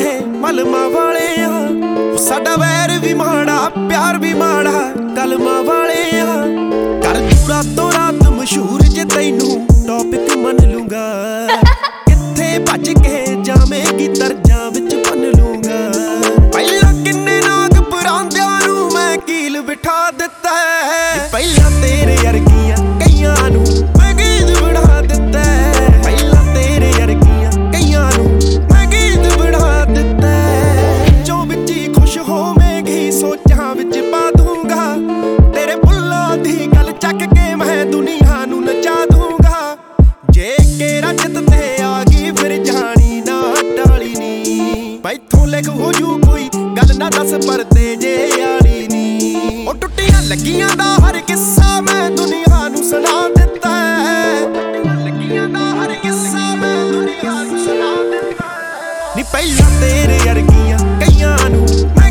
ਇਹ ਮਲਮਾ ਵਾਲੇ ਆ। ਸਾਡਾ ਵੈਰ ਵੀ ਮਾੜਾ ਪਿਆਰ ਵੀ ਮਾੜਾ ਕਲਮਾਂ ਵਾਲੇ ਆ। ਕਰ ਤੂੰ ਰਾਤੋਂ ਰਾਤ ਮਸ਼ਹੂਰ ਜੇ ਤੈਨੂੰ ਟੌਪਿਕ ਮੰਨ ਲੂੰਗਾ। ਕਿੱਥੇ ਭੱਜ ਕੇ ਜਾਵੇਂਗੀ ਦਰਜਾਂ ਵਿੱਚ ਬੰਨ ਲੂੰਗਾ। ਪਹਿਲਾਂ ਕਿੰਨੇ ਨਾਗ ਪਰਾਂਦਿਆਂ ਨੂੰ ਮੈਂ ਕੀਲ ਬਿਠਾ ਦਿੱਤਾ। ਪਹਿਲਾਂ ਤੇਰੇ ਵਰਗੀਆਂ ਕਈਆਂ ਨੂੰ ਮੈਂ ਗੀਤ ਬਣਾ ਦਿੱਤਾ। ਪਹਿਲਾਂ ਤੇਰੇ ਵਰਗੀਆਂ ਕਈਆਂ ਨੂੰ ਮੈਂ ਗੀਤ ਬਣਾ ਦਿੱਤਾ। ਜੋ ਵਿੱਚ ਹੀ ਖੁਸ਼ ਹੋਵੇਂਗੀ ਸੋਚਾਂ ਵਿੱਚ ਪਾ ਦੂੰਗਾ। ਤੇਰੇ ਬੁੱਲਾਂ ਦੀ ਗੱਲ ਚੱਕ ਕੇ ਮੈਂ ਦੁਨੀਆ ਨੂੰ ਨਚਾ ਦੂੰਗਾ। ਜੇ ਕੇ ਰਜਤ ਤੇ ਆ ਗਈ ਫਿਰ ਜਾਣੀ ਨਾ ਟਾਲੀ ਨੀ। ਮੈਥੋਂ ਲਿਖ ਹੋ ਜੂ ਕੋਈ ਗੱਲ ਨਾ ਦੱਸ ਪਰਦੇ ਜੇ ਆਲੀ ਨੀ। ਉਹ ਟੁੱਟੀਆਂ ਲੱਗੀਆਂ ਦਾ ਹਰ ਕਿੱਸਾ ਮੈਂ ਦੁਨੀਆ ਨੂੰ ਸੁਣਾ ਦਿੱਤਾ। ਟੁੱਟੀਆਂ ਲੱਗੀਆਂ ਦਾ ਹਰ ਕਿੱਸਾ ਮੈਂ ਦੁਨੀਆ ਨੂੰ ਸੁਣਾ ਦਿੱਤਾ। ਨੀ ਪਹਿਲਾਂ ਤੇਰੇ ਵਰਗੀਆਂ ਕਈਆਂ ਨੂੰ